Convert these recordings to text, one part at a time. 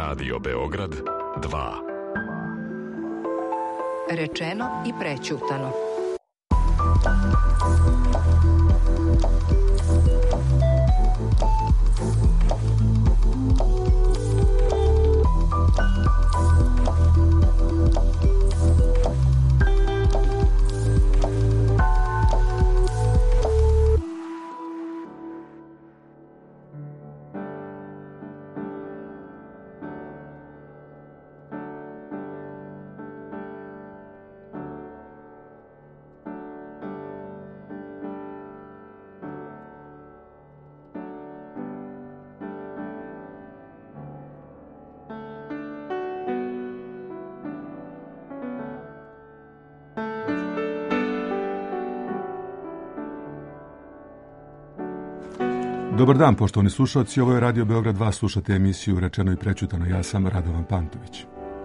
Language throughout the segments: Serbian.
Radio Beograd 2. Rečeno i prećutano. Dobar dan, poštovani slušalci, ovo je Radio Beograd 2, slušate emisiju Rečeno i prećutano, ja sam Radovan Pantović.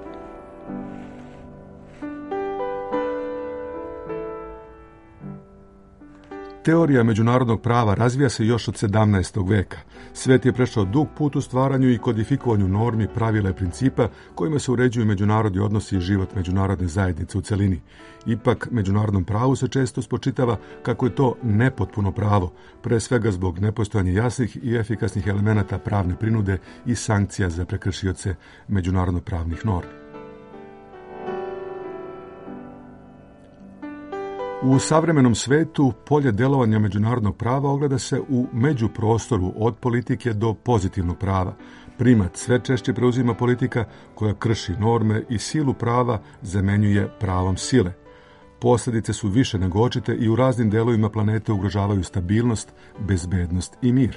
Teorija međunarodnog prava razvija se još od 17. veka. Svet je prešao dug put u stvaranju i kodifikovanju normi, pravila i principa kojima se uređuju međunarodni odnosi i život međunarodne zajednice u celini. Ipak, međunarodnom pravu se često spočitava kako je to nepotpuno pravo, pre svega zbog nepostojanja jasnih i efikasnih elemenata pravne prinude i sankcija za prekršioce međunarodno pravnih normi. U savremenom svetu polje delovanja međunarodnog prava ogleda se u međuprostoru od politike do pozitivnog prava. Primat sve češće preuzima politika koja krši norme i silu prava zamenjuje pravom sile. Posljedice su više nego očite i u raznim delovima planete ugrožavaju stabilnost, bezbednost i mir.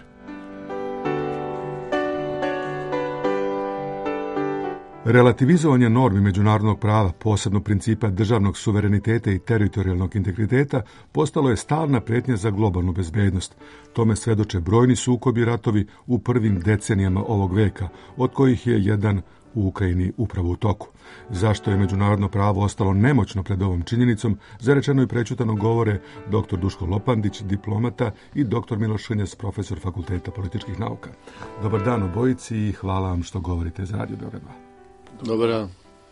Relativizovanje normi međunarodnog prava, posebno principa državnog suvereniteta i teritorijalnog integriteta, postalo je stalna pretnja za globalnu bezbednost. Tome svedoče brojni sukobi i ratovi u prvim decenijama ovog veka, od kojih je jedan u Ukrajini upravo u toku. Zašto je međunarodno pravo ostalo nemoćno pred ovom činjenicom, za rečeno i prećutano govore dr. Duško Lopandić, diplomata, i dr. Miloš Šrnjas, profesor Fakulteta političkih nauka. Dobar dan obojici i hvala vam što govorite za Radio Beograd 2. Dobar dan.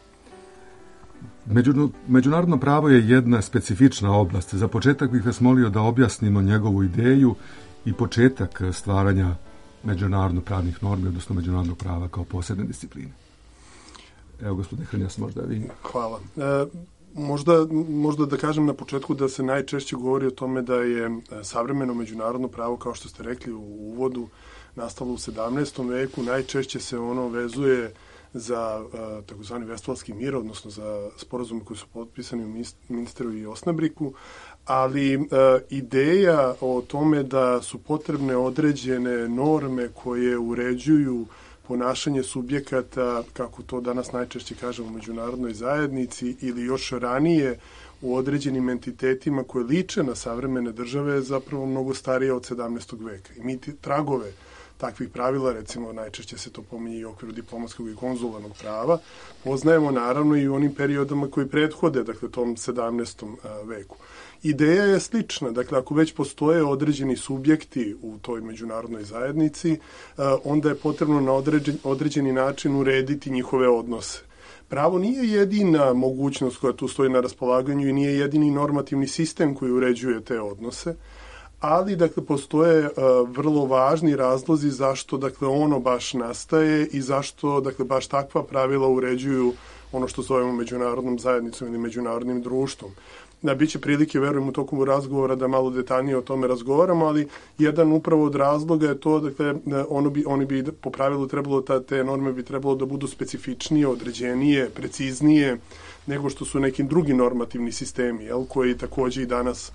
Međunarodno pravo je jedna specifična oblast. Za početak bih vas molio da objasnimo njegovu ideju i početak stvaranja međunarodno-pravnih normi, odnosno međunarodnog prava kao posebne discipline. Evo, gospodine Hrnjas, možda vi. Hvala. Možda da kažem na početku da se najčešće govori o tome da je savremeno međunarodno pravo, kao što ste rekli u uvodu, nastalo u 17. veku. Najčešće se ono vezuje za takozvani Vestfalski mir, odnosno za sporazume koji su potpisani u Münsteru i Osnabriku, ali ideja o tome da su potrebne određene norme koje uređuju ponašanje subjekata, kako to danas najčešće kažemo u međunarodnoj zajednici, ili još ranije u određenim entitetima koje liče na savremene države, je zapravo mnogo starije od 17. veka. I mi tragove takvih pravila, recimo najčešće se to pominje i u okviru diplomatskog i konzularnog prava, poznajemo naravno i u onim periodama koji prethode, dakle tom 17. veku. Ideja je slična, dakle ako već postoje određeni subjekti u toj međunarodnoj zajednici, onda je potrebno na određeni način urediti njihove odnose. Pravo nije jedina mogućnost koja tu stoji na raspolaganju i nije jedini normativni sistem koji uređuje te odnose, ali dakle postoje vrlo važni razlozi zašto dakle ono baš nastaje i zašto dakle baš takva pravila uređuju ono što zovemo međunarodnom zajednicom ili međunarodnim društvom. Biće prilike, verujem, u toku razgovora da malo detaljnije o tome razgovaramo, ali jedan upravo od razloga je to, dakle, oni bi po pravilu trebalo, te norme bi trebalo da budu specifičnije, određenije, preciznije, nego što su neki drugi normativni sistemi, koji takođe i danas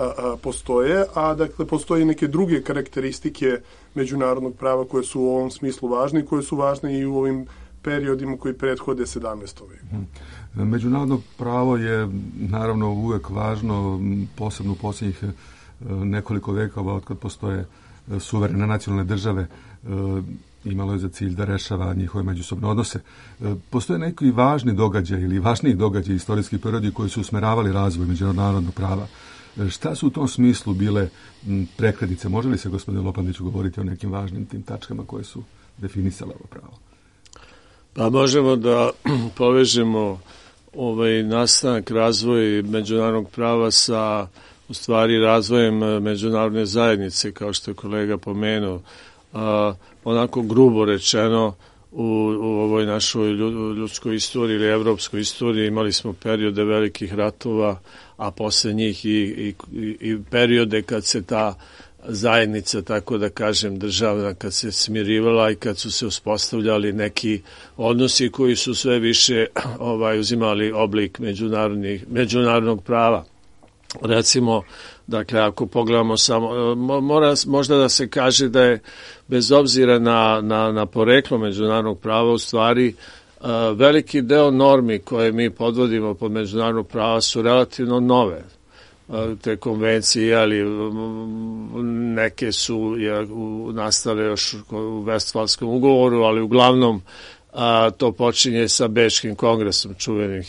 postoje, a dakle postoje neke druge karakteristike međunarodnog prava koje su u ovom smislu važne i koje su važne i u ovim periodima koji prethode 17. veku. Međunarodno pravo je naravno uvek važno, posebno u posljednjih nekoliko vekova od kad postoje suverene nacionalne države, imalo je za cilj da rešava njihove međusobne odnose. Postoje neki važni događaj ili važniji događaj istorijski periodi koji su usmeravali razvoj međunarodnog prava. Šta su u tom smislu bile prekretnice? Može li se, gospodine Lopandiću, govoriti o nekim važnim tim tačkama koje su definisale ovo pravo? Pa možemo da povežemo nastanak, razvoj međunarodnog prava sa u stvari razvojem međunarodne zajednice, kao što je kolega pomenuo. Onako grubo rečeno, u ovoj našoj ljudskoj istoriji ili evropskoj istoriji imali smo periode velikih ratova, a posle njih i periode kad se ta zajednica, tako da kažem, državna, kad se smirivala i kad su se uspostavljali neki odnosi koji su sve više uzimali oblik međunarodnog prava. Recimo, dakle, ako pogledamo samo, možda da se kaže da je, bez obzira na poreklo međunarodnog prava, u stvari veliki deo normi koje mi podvodimo pod međunarodnog prava su relativno nove. Te konvencije, ali neke su nastale još u Vestfalskom ugovoru, ali uglavnom to počinje sa Bečkim kongresom, čuvenim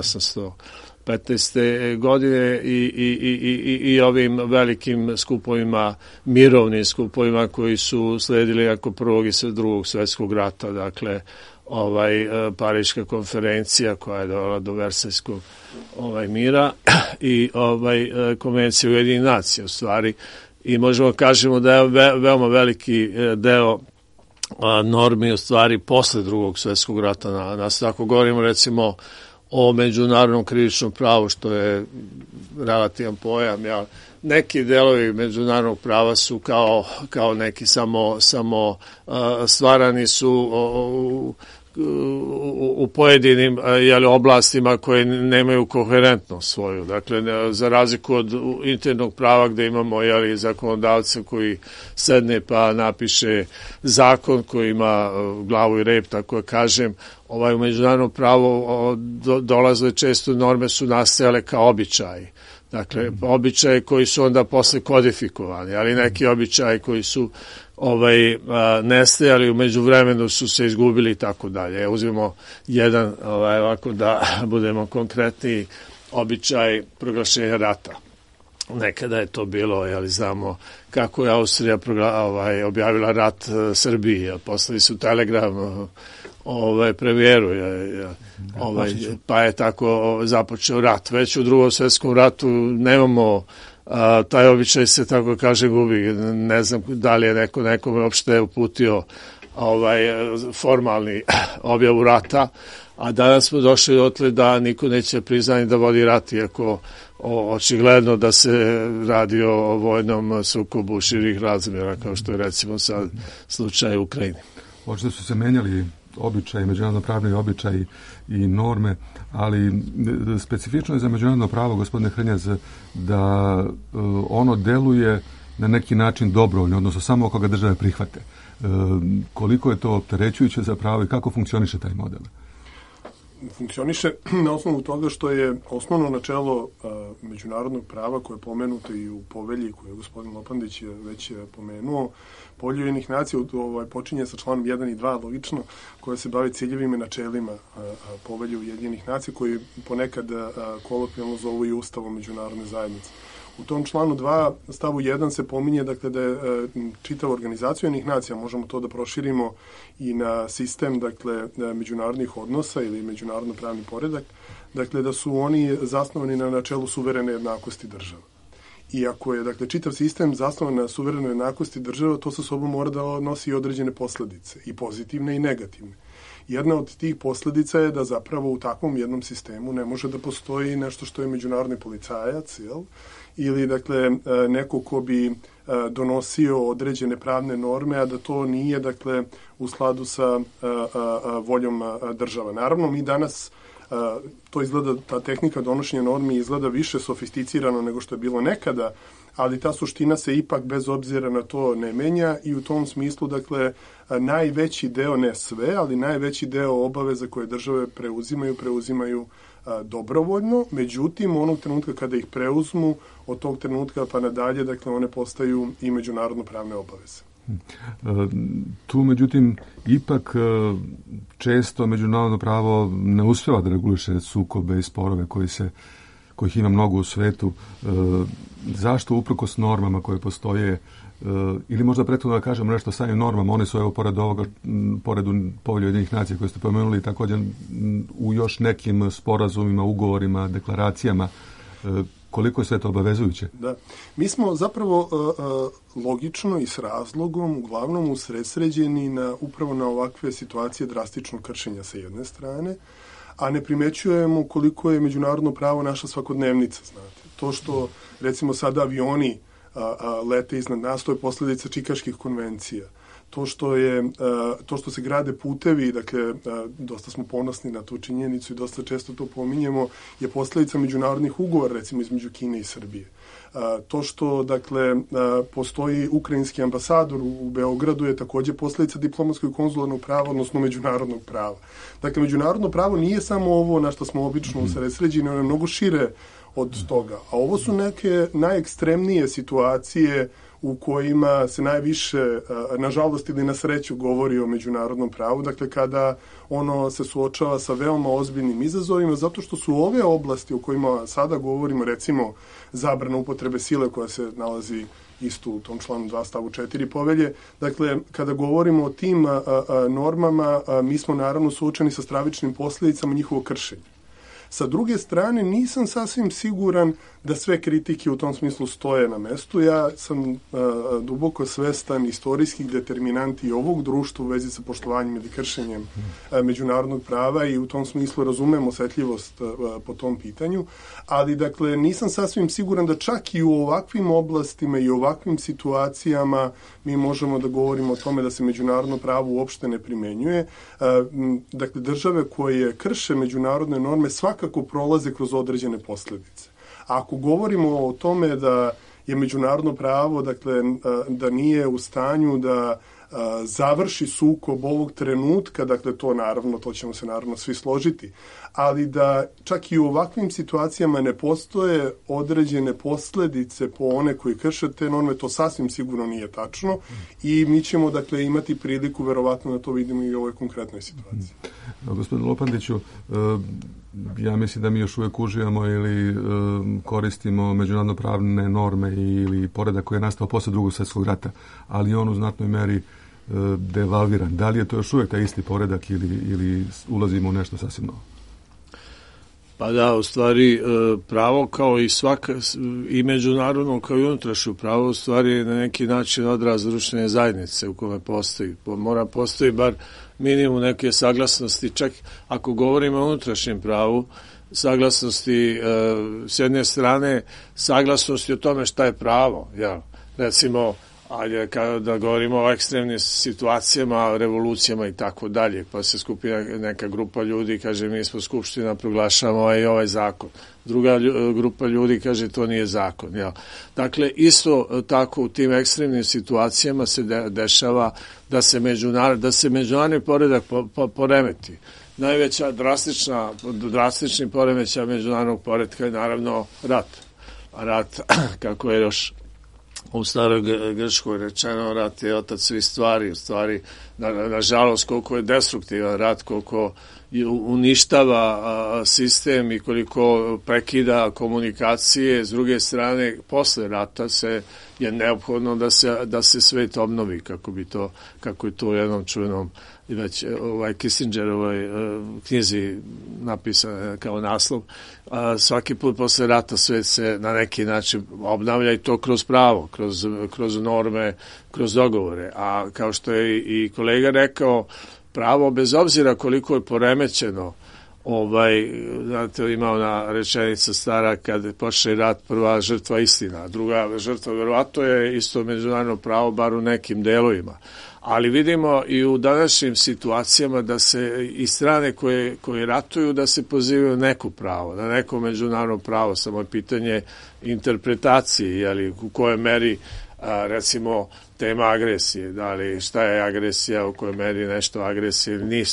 1815. godine i ovim velikim skupovima, mirovnim skupovima koji su sledili nakon prvog i drugog svjetskog rata, dakle Pariška konferencija koja je dovela do Versajskog mira i konvencija Ujedinjenih nacija u stvari, i možemo kažemo da je veoma veliki deo normi u stvari posle drugog svjetskog rata nas. Ako govorimo recimo o međunarodnom krivičnom pravu, što je relativan pojam, neki delovi međunarodnog prava su kao neki samo stvarani su u pojedinim oblastima koje nemaju koherentnost svoju. Dakle, za razliku od internog prava gde imamo zakonodavca koji sedne pa napiše zakon koji ima glavu i rep, tako da kažem, u međunarodnom pravu dolazile često norme su nastajale kao običaji. Dakle, običaji koji su onda posle kodifikovani, ali neki običaji koji su nestajali, u međuvremenu su se izgubili i tako dalje. Uzmemo jedan, ovako da budemo konkretni, običaj proglašenja rata. Nekada je to bilo, znamo kako je Austrija objavila rat Srbiji, poslali su telegram premijeru, pa je tako započeo rat. Već u Drugom svjetskom ratu nemamo taj običaj, se tako kaže gubi. Ne znam da li je nekom uopšte uputio formalni objavu rata, a danas smo došli dotle da niko neće priznati da vodi rat, iako očigledno da se radi o vojnom sukobu širih razmjera, kao što je recimo sad slučaj u Ukrajini. Očito su se menjali običaji, međunarodno pravni običaji i norme, ali specifično je za međunarodno pravo, gospodine Hrnjaz, da ono deluje na neki način dobrovoljno, odnosno samo ako ga države prihvate. Koliko je to opterećujuće za pravo i kako funkcioniše taj model? Funkcioniše na osnovu toga što je osnovno načelo međunarodnog prava koje je pomenuto i u povelji koju je gospodin Lopandić već pomenuo. Povelja Ujedinjenih nacija počinje sa članom 1 i 2, logično, koja se bavi ciljevima i načelima povelje Ujedinjenih nacija, koji ponekad kolokvijalno zovu i Ustavom međunarodne zajednice. U tom članu 2, stavu 1 se pominje, dakle, da je čitava organizacija Ujedinjenih nacija, možemo to da proširimo i na sistem, dakle, međunarodnih odnosa ili međunarodno pravni poredak, dakle, da su oni zasnovani na načelu suverene jednakosti država. I ako je, dakle, čitav sistem zasnovan na suverenoj jednakosti država, to sa sobom mora da nosi određene posledice, i pozitivne i negativne. Jedna od tih posledica je da zapravo u takvom jednom sistemu ne može da postoji nešto što je međunarodni policajac, ili, dakle, neko ko bi donosio određene pravne norme, a da to nije, dakle, u skladu sa voljom država. Naravno, mi danas to izgleda, ta tehnika donošenja normi izgleda više sofisticirano nego što je bilo nekada, ali ta suština se ipak bez obzira na to ne menja i u tom smislu, dakle, najveći deo, ne sve, ali najveći deo obaveza koje države preuzimaju dobrovoljno, međutim, onog trenutka kada ih preuzmu, od tog trenutka pa nadalje, dakle, one postaju i međunarodno pravne obaveze. Tu, međutim, ipak često međunarodno pravo ne uspeva da reguliše sukobe i sporove kojih ima mnogo u svetu, zašto uprkos normama koje postoje, ili možda prethodno da kažemo nešto samim normama, one su evo pored ovoga, pored Povelje Ujedinjenih nacija koje ste pomenuli, također u još nekim sporazumima, ugovorima, deklaracijama, koliko je sve to obavezujuće? Da. Mi smo zapravo logično i s razlogom uglavnom usredsređeni upravo na ovakve situacije drastičnog kršenja sa jedne strane, a ne primećujemo koliko je međunarodno pravo naša svakodnevnica, znate. To što, recimo, sada avioni lete iznad nas, to je posljedica Čikaških konvencija. To što se grade putevi, dakle, dosta smo ponosni na tu činjenicu i dosta često to pominjemo, je posljedica međunarodnih ugovora, recimo, između Kine i Srbije. To što, dakle, postoji ukrajinski ambasador u Beogradu je također posljedica diplomatskog i konzularnog prava, odnosno međunarodnog prava. Dakle, međunarodno pravo nije samo ovo na što smo obično usredsređeni, ono je mnogo šire od toga. A ovo su neke najekstremnije situacije u kojima se najviše, nažalost ili na sreću, govori o međunarodnom pravu, dakle kada ono se suočava sa veoma ozbiljnim izazovima, zato što su ove oblasti o kojima sada govorimo, recimo zabrana upotrebe sile koja se nalazi isto u tom članu 2 stavu 4 povelje, dakle kada govorimo o tim normama, mi smo naravno suočeni sa stravičnim posljedicama njihovog kršenja. Sa druge strane, nisam sasvim siguran da sve kritike u tom smislu stoje na mestu. Ja sam duboko svestan istorijskih determinanti ovog društva u vezi sa poštovanjem ili kršenjem međunarodnog prava i u tom smislu razumem osetljivost po tom pitanju, ali dakle nisam sasvim siguran da čak i u ovakvim oblastima i ovakvim situacijama mi možemo da govorimo o tome da se međunarodno pravo uopšte ne primenjuje. Dakle, države koje krše međunarodne norme svakako prolaze kroz određene posljedice. A ako govorimo o tome da je međunarodno pravo, dakle, da nije u stanju da završi sukob ovog trenutka, dakle to naravno, to ćemo se naravno svi složiti, ali da čak i u ovakvim situacijama ne postoje određene posljedice po one koji krše te norme, to sasvim sigurno nije tačno i mi ćemo, dakle, imati priliku verovatno da to vidimo i u ovoj konkretnoj situaciji. Gospodin Lopandiću, ja mislim da mi još uvijek uživamo ili koristimo međunarodno pravne norme ili poredak koji je nastao posle Drugog svjetskog rata, ali on u znatnoj meri devalviran. Da li je to još uvijek taj isti poredak ili ulazimo u nešto sasvim novo? Pa da, u stvari pravo kao i međunarodno kao i unutrašnje pravo u stvari je na neki način odraz društvene zajednice u kome postoji. Mora postoji bar minimum neke saglasnosti, čak ako govorimo o unutrašnjem pravu, saglasnosti s jedne strane, saglasnosti o tome šta je pravo. Ja, recimo, kada da govorimo o ekstremnim situacijama, revolucijama i tako dalje, pa se skupi neka grupa ljudi i kaže mi smo skupština, proglašamo ovaj zakon. Druga grupa ljudi kaže to nije zakon. Ja. Dakle, isto tako u tim ekstremnim situacijama se dešava da se međunarodni poredak poremeti. Najveća drastični poremećaj međunarodnog poretka je naravno rat. A rat, kako je još u staroj Grčkoj rečeno, rat je otac svih stvari. U stvari, nažalost, koliko je destruktivan rat, koliko uništava sistem i koliko prekida komunikacije. S druge strane, posle rata je neophodno da se svet obnovi, kako je to u jednom čuvenom već Kissingerovoj knjizi napisano kao naslov. Svaki put posle rata svet se na neki način obnavlja i to kroz pravo, kroz norme, kroz dogovore. A kao što je i kolega rekao, pravo, bez obzira koliko je poremećeno, znate, ima ona rečenica stara, kad počne rat, prva žrtva istina, druga žrtva verovatno je isto međunarodno pravo, bar u nekim delovima. Ali vidimo i u današnjim situacijama da se i strane koje ratuju da se pozivaju neko pravo, na neko međunarodno pravo, samo je pitanje interpretacije, u kojoj meri recimo tema agresije, da li šta je agresija, u kojoj meri nešto agresije,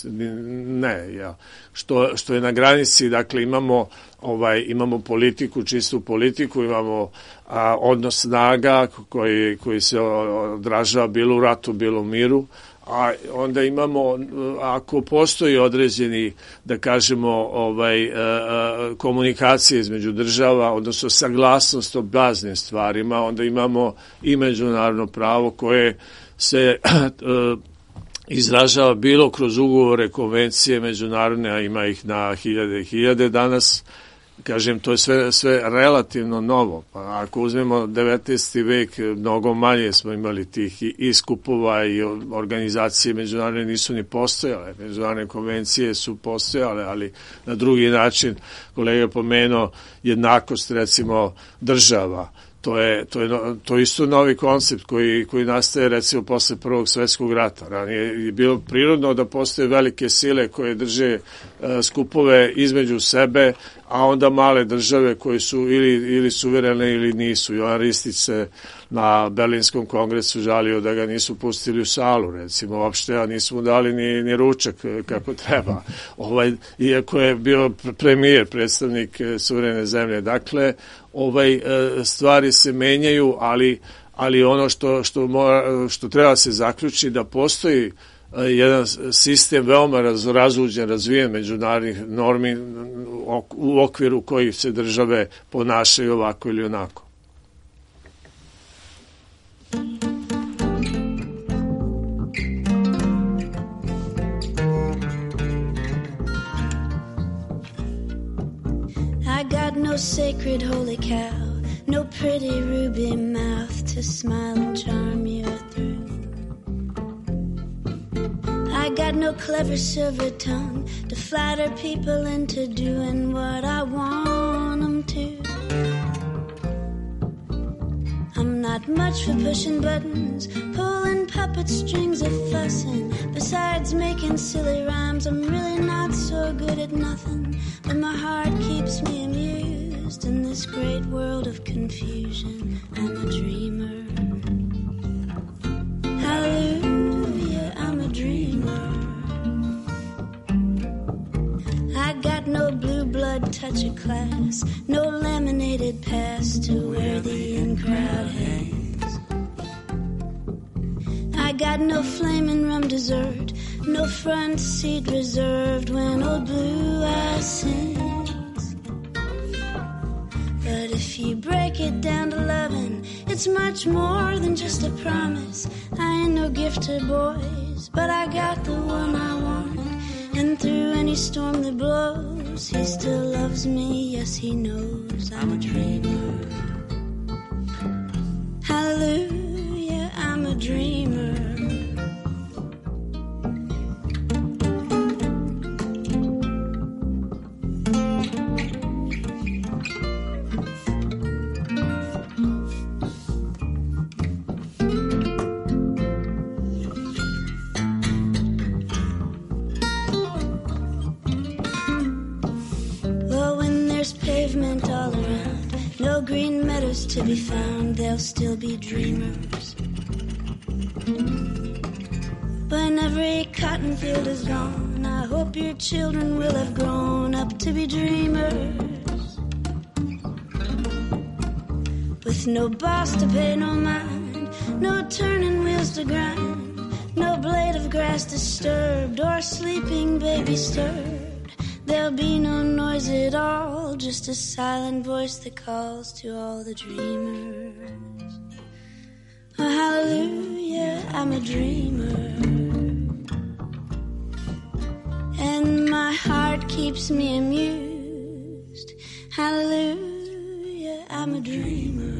ne, što je na granici, dakle imamo politiku, čistu politiku, imamo odnos snaga koji se odražava bilo u ratu, bilo u miru, a onda imamo, ako postoji određeni, da kažemo, komunikacije između država, odnosno saglasnost o baznim stvarima, onda imamo i međunarodno pravo koje se izražava bilo kroz ugovore, konvencije međunarodne, a ima ih na hiljade i hiljade danas. Kažem, to je sve relativno novo. Pa ako uzmemo 19. vek, mnogo manje smo imali tih i skupova i organizacije međunarodne nisu ni postojale. Međunarodne konvencije su postojale, ali na drugi način, kolega je pomenuo, jednakost, recimo, država. To je isto novi koncept koji nastaje, recimo, posle Prvog svjetskog rata. Ranije je bilo prirodno da postoje velike sile koje drže skupove između sebe, a onda male države koje su ili suverene ili nisu. Jovan Ristić se na Berlinskom kongresu žalio da ga nisu pustili u salu, recimo, uopšte, a nisu mu dali ni ručak kako treba. Iako je bio premijer, predstavnik suverene zemlje. Dakle, stvari se menjaju, ali ono što treba se zaključiti da postoji jedan sistem veoma razuđen, razvijen međunarodnih normi u okviru kojih se države ponašaju ovako ili onako. I got no sacred holy cow, no pretty ruby mouth to smile and charm you through. I got no clever silver tongue to flatter people into doing what I want them to. I'm not much for pushing buttons, pulling puppet strings or fussing. Besides making silly rhymes, I'm really not so good at nothing. But my heart keeps me amused in this great world of confusion. I'm a dreamer. Hallelujah, I'm a dreamer. I got no blue blood touch of class, no laminated past to where the in-crowd hangs. I got no flaming rum dessert, no front seat reserved when old Blue Eyes sings. But if you break it down to loving, it's much more than just a promise. I ain't no gift to boys, but I got the one I want. And through any storm that blows, he still loves me, yes he knows I'm a dreamer. Hallelujah, I'm a dreamer. To be found, there'll still be dreamers. When every cotton field is gone, I hope your children will have grown up to be dreamers. With no boss to pay no mind, no turning wheels to grind, no blade of grass disturbed or sleeping baby stirred. There'll be no noise at all, just a silent voice that calls to all the dreamers. Oh, hallelujah, I'm a dreamer. And my heart keeps me amused. Hallelujah, I'm a dreamer.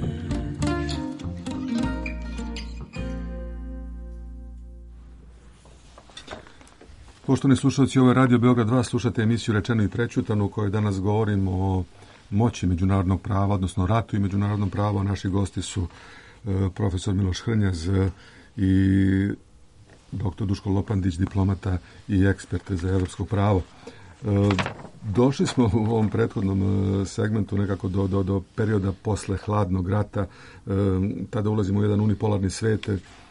Poštovani slušalci, ovo je Radio Beograd 2, slušate emisiju Rečeno i prećutano u kojoj danas govorimo o moći međunarodnog prava, odnosno ratu i međunarodnom pravu. Naši gosti su profesor Miloš Hrnjaz i doktor Duško Lopandić, diplomata i ekspert za evropsko pravo. Došli smo u ovom prethodnom segmentu nekako do perioda posle hladnog rata. Tada ulazimo u jedan unipolarni svet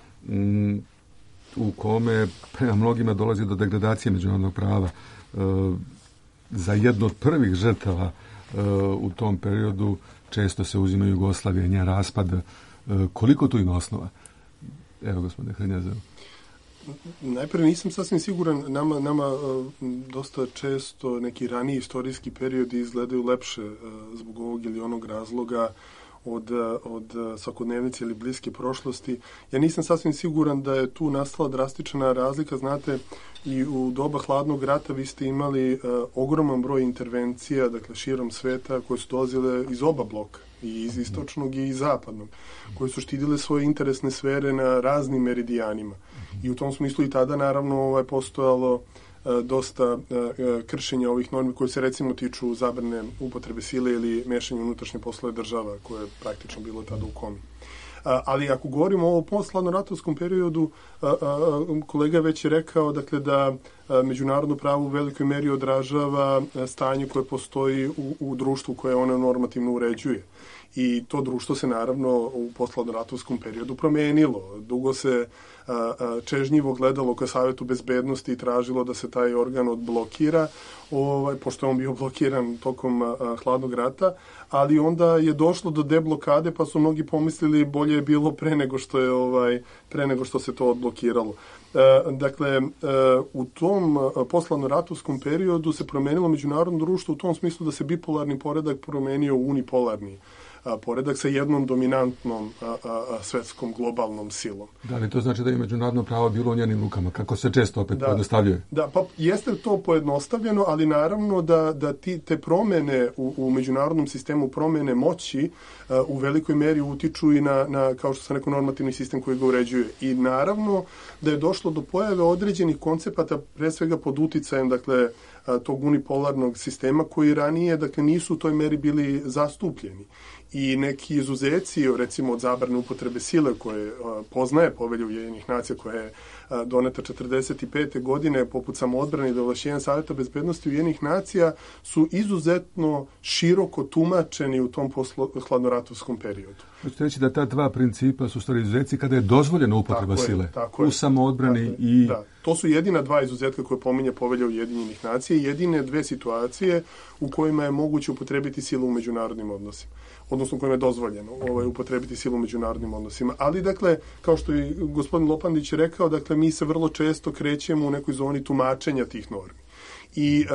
u kome prema mnogima dolazi do degradacije međunarodnog prava. Za jednu od prvih žrtava u tom periodu često se uzima Jugoslavija, njen raspad. Koliko tu ima osnova? Evo, gospodine Hrnjaz. Najprije nisam sasvim siguran, nama dosta često neki raniji istorijski periodi izgledaju lepše zbog ovog ili onog razloga od svakodnevnice ili bliske prošlosti. Ja nisam sasvim siguran da je tu nastala drastična razlika. Znate, i u doba hladnog rata vi ste imali ogroman broj intervencija, dakle širom sveta, koje su dolazile iz oba bloka, i iz istočnog i iz zapadnog, koje su štitile svoje interesne sfere na raznim meridijanima. I u tom smislu i tada naravno postojalo dosta kršenja ovih normi koje se recimo tiču zabrane upotrebe sile ili mešanja unutrašnje poslove država, koje je praktično bilo tada u komi. Ali ako govorimo o posthladnoratovskom periodu, kolega već je rekao dakle, da međunarodno pravo u velikoj meri odražava stanje koje postoji u društvu koje ono normativno uređuje. I to društvo se naravno u posthladnoratovskom periodu promenilo. Dugo se čežnjivo gledalo ka Savetu bezbednosti i tražilo da se taj organ odblokira, pošto je on bio blokiran tokom hladnog rata, ali onda je došlo do deblokade, pa su mnogi pomislili bolje je bilo pre nego što se to odblokiralo. Dakle, u tom posthladnoratovskom periodu se promenilo međunarodno društvo u tom smislu da se bipolarni poredak promenio u unipolarni poredak sa jednom dominantnom svetskom globalnom silom. Da li to znači da je međunarodno pravo bilo u njenim rukama, kako se često opet pojednostavljuje? Da, pa jeste to pojednostavljeno, ali naravno da te promene u međunarodnom sistemu, promene moći u velikoj meri utiču i na kao što sam rekao, normativni sistem koji ga uređuje. I naravno da je došlo do pojave određenih koncepata, pre svega pod uticajem, dakle, tog unipolarnog sistema koji ranije, dakle, nisu u toj meri bili zastupljeni. I neki izuzeci, recimo od zabrane upotrebe sile koje poznaje Povelja Ujedinjenih nacija, koja je doneta 1945. godine, poput samoodbrane i ovlašćenja Saveta bezbednosti Ujedinjenih nacija, su izuzetno široko tumačeni u tom hladnoratovskom periodu. Hoćete reći da ta dva principa su stvari izuzeci kada je dozvoljena upotreba sile u samoodbrani i... Da, to su jedina dva izuzetka koje pominje Povelja Ujedinjenih nacija i jedine dve situacije u kojima je moguće upotrebiti silu u međunarodnim odnosima, odnosno kojima je dozvoljeno upotrebiti silu u međunarodnim odnosima. Ali, dakle, kao što je gospodin Lopandić rekao, dakle, mi se vrlo često krećemo u nekoj zoni tumačenja tih normi. I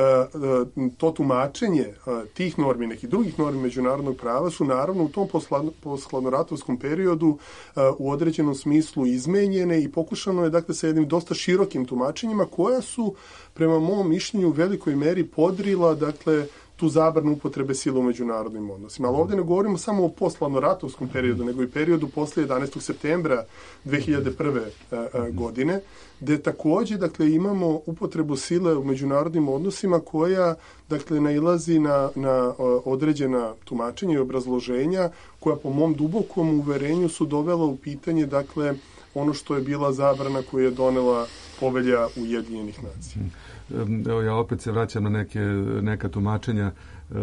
to tumačenje tih normi, nekih drugih normi međunarodnog prava su naravno u tom posthladnoratovskom periodu u određenom smislu izmenjene i pokušano je, dakle, sa jednim dosta širokim tumačenjima koja su, prema mom mišljenju, u velikoj meri podrila, dakle, tu zabranu upotrebe sile u međunarodnim odnosima. Ali ovdje ne govorimo samo o posthladnoratovskom periodu, nego i periodu posle 11. septembra 2001. godine, gde takođe, dakle, imamo upotrebu sile u međunarodnim odnosima koja, dakle, nailazi na određena tumačenja i obrazloženja koja, po mom dubokom uverenju, su dovela u pitanje, dakle, ono što je bila zabrana koju je donela Povelja Ujedinjenih nacija. Evo, ja opet se vraćam na neka tumačenja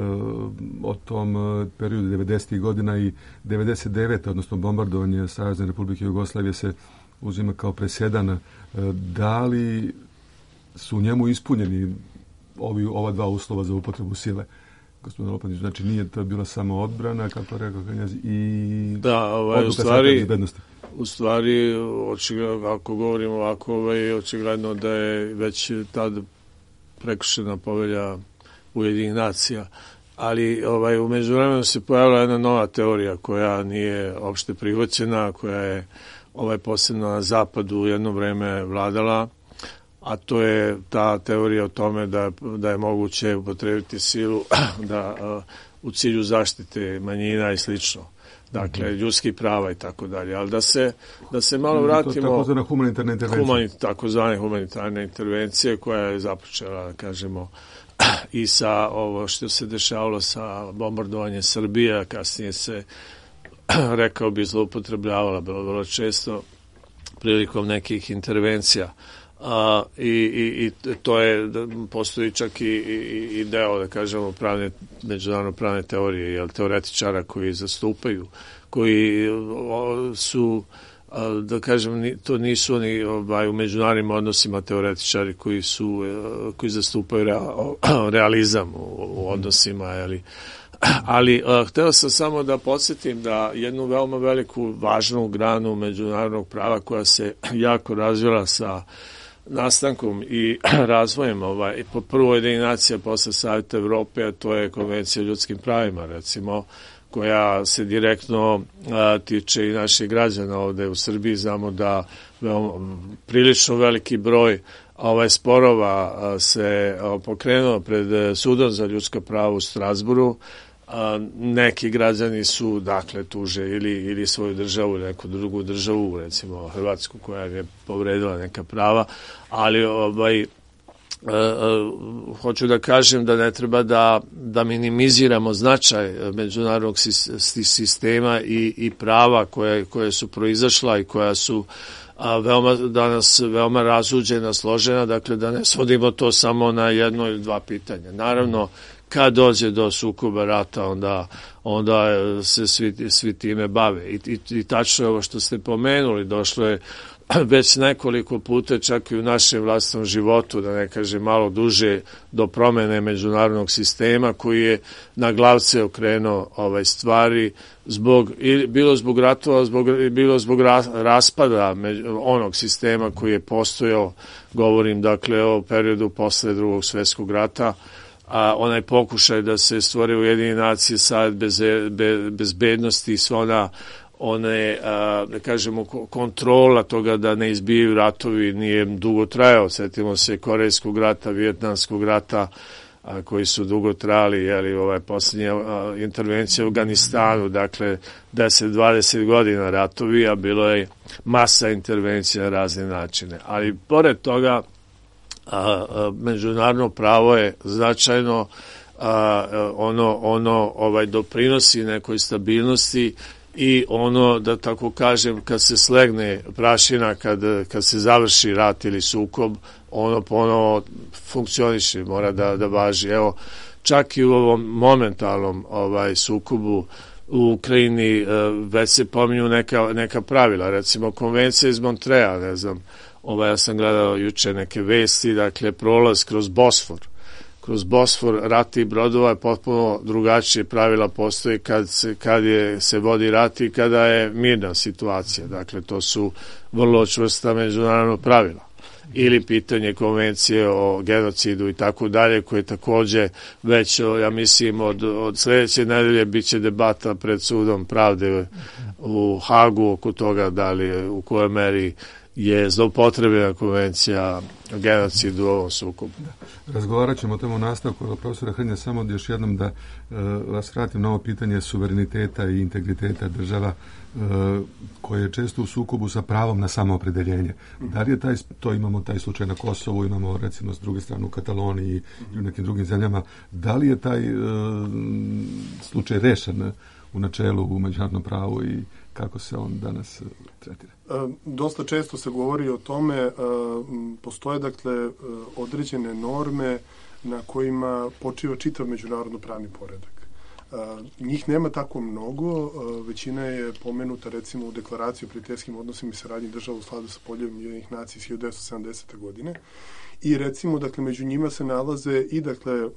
o tom periodu 90. godina i 99. odnosno bombardovanje Savezne Republike Jugoslavije se uzima kao presedan. Da li su u njemu ispunjeni ova dva uslova za upotrebu sile? Gospodin Lopandić, znači nije to bila samo odbrana, kao to rekao Knjaz, i odluka Saveta bezbednosti? U stvari, očigledno, ako govorimo ovako, očigledno da je već tad prekršena Povelja Ujedinjenih nacija. Ali u međuvremenu se pojavila jedna nova teorija koja nije opšte prihvaćena, koja je posebno na zapadu jedno vreme vladala, a to je ta teorija o tome da je moguće upotrebiti silu u cilju zaštite manjina i slično. Dakle, ljudskih prava i tako dalje. Ali da se malo vratimo... Takozvana humanitarna intervencija. Takozvane humanitarne intervencije koja je započela, da kažemo, i sa ovo što se dešavalo sa bombardovanjem Srbije, kasnije se, rekao bi, zloupotrebljavala vrlo često prilikom nekih intervencija. I to je, postoji čak i deo, da kažemo, međunarodno pravne teorije, jel, teoretičara koji zastupaju, koji su, da kažem, to nisu oni u međunarodnim odnosima teoretičari koji zastupaju realizam u odnosima, jeli, Ali hteo sam samo da podsjetim da jednu veoma veliku, važnu granu međunarodnog prava koja se jako razvila sa nastankom i razvojem po prvo Ujedinjenih nacija, posle Saveta Evrope, a to je Konvencija o ljudskim pravima, recimo, koja se direktno tiče i naših građana ovde u Srbiji. Znamo da prilično veliki broj sporova se pokrenuo pred Sudom za ljudska prava u Strazburu. Neki građani su, dakle, tuže ili svoju državu ili neku drugu državu, recimo Hrvatsku, koja je povredila neka prava, ali hoću da kažem da ne treba da minimiziramo značaj međunarodnog sistema i prava koje su proizašla i koja su danas veoma razuđena, složena, dakle da ne svodimo to samo na jedno ili dva pitanja. Naravno, kad dođe do sukoba rata, onda se svi time bave. I tačno je ovo što ste pomenuli, došlo je već nekoliko puta, čak i u našem vlastnom životu, da ne kažem malo duže, do promene međunarodnog sistema koji je na glavce okrenuo stvari, bilo zbog ratova, bilo zbog raspada onog sistema koji je postojao, govorim dakle o periodu posle Drugog svjetskog rata, a onaj pokušaj da se stvore Ujedinjene nacije, Savet bezbednosti i sva da kažemo, kontrola toga da ne izbijaju ratovi nije dugo trajao. Sjetimo se Korejskog rata, Vijetnamskog rata, koji su dugo trajali, posljednja intervencija u Afganistanu, dakle 10-20 godina ratovi, a bilo je masa intervencija na razne načine. Ali pored toga, međunarodno pravo je značajno, ono doprinosi nekoj stabilnosti i ono, da tako kažem, kad se slegne prašina, kad se završi rat ili sukob, ono ponovo funkcioniše, mora da važi. Evo, čak i u ovom momentalnom sukobu u Ukrajini već se pominju neka pravila, recimo konvencija iz Montreja, ne znam, ja sam gledao juče neke vesti, dakle prolaz kroz Bosfor rati brodova je potpuno drugačije pravila postoji kad se vodi rat i kada je mirna situacija. Dakle, to su vrlo čvrsta međunarodna pravila. Ili pitanje konvencije o genocidu i tako dalje, koje takođe već, ja mislim, od sledeće nedelje biće debata pred sudom pravde u Hagu oko toga da li u kojoj meri je zloupotrebljena konvencija o genocidu u ovom sukobu. Razgovarat ćemo o tome u nastavku, profesora Hrnja, samo još jednom da vas vratim na ovo pitanje suvereniteta i integriteta država koje je često u sukobu sa pravom na samoopredeljenje. Da li je imamo taj slučaj na Kosovu, imamo recimo s druge strane u Kataloniji i u nekim drugim zemljama, da li je taj slučaj rešen u načelu u međunarodnom pravu i kako se on danas tretira? Dosta često se govori o tome, postoje dakle određene norme na kojima počiva čitav međunarodno pravni poredak. Njih nema tako mnogo, većina je pomenuta recimo u deklaraciji o prijateljskim odnosima i saradnji država u skladu sa Poveljom Ujedinjenih nacija iz 1970. godine. I recimo, dakle, među njima se nalaze i, dakle,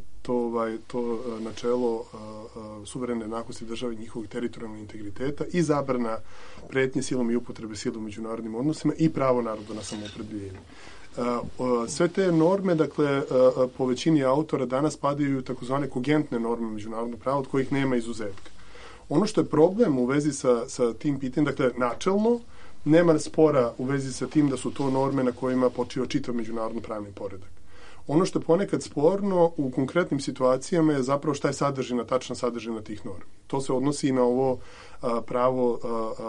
to načelo suverene jednakosti države i njihovog teritorijalnog integriteta i zabrana pretnje silom i upotrebe sile u međunarodnim odnosima i pravo naroda na samoopredeljenje. Sve te norme, dakle, po većini autora danas padaju takozvane kogentne norme međunarodnog prava, od kojih nema izuzetka. Ono što je problem u vezi sa tim pitanjem, dakle, načelno, nema spora u vezi sa tim da su to norme na kojima počiva čitav međunarodno pravni poredak. Ono što je ponekad sporno u konkretnim situacijama je zapravo šta je tačna sadržina tih normi. To se odnosi i na ovo pravo